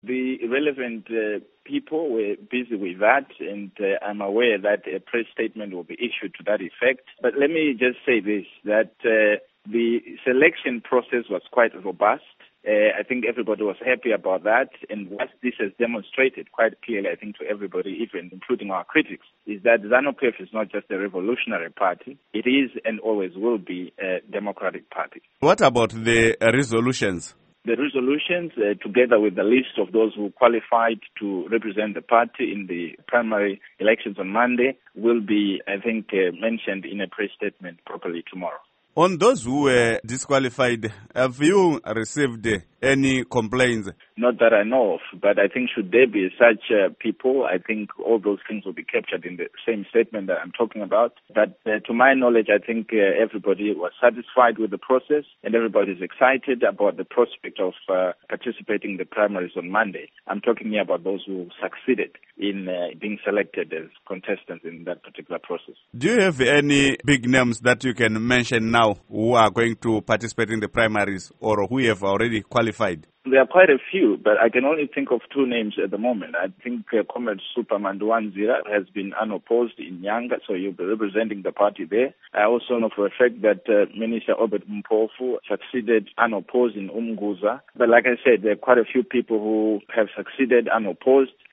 The relevant people were busy with that, and I'm aware that a press statement will be issued to that effect. But let me just say this, that the selection process was quite robust. I think everybody was happy about that, and what this has demonstrated quite clearly, I think, to everybody, even including our critics, is that ZANU-PF is not just a revolutionary party. It is and always will be a democratic party. What about the resolutions? The resolutions, together with the list of those who qualified to represent the party in the primary elections on Monday, will be, I think, mentioned in a press statement properly tomorrow. On those who were disqualified, have you received any complaints? Not that I know of, but I think should there be such people, I think all those things will be captured in the same statement that I'm talking about. But to my knowledge, I think everybody was satisfied with the process and everybody is excited about the prospect of participating in the primaries on Monday. I'm talking here about those who succeeded in being selected as contestants in that particular process. Do you have any big names that you can mention now who are going to participate in the primaries or who have already qualified? There are quite a few, but I can only think of two names at the moment. I think Comrade Superman Duanzira has been unopposed in Nyanga, so he'll be representing the party there. I also know for a fact that Minister Obed Mpofu succeeded unopposed in Umguza. But like I said, there are quite a few people who have succeeded unopposed.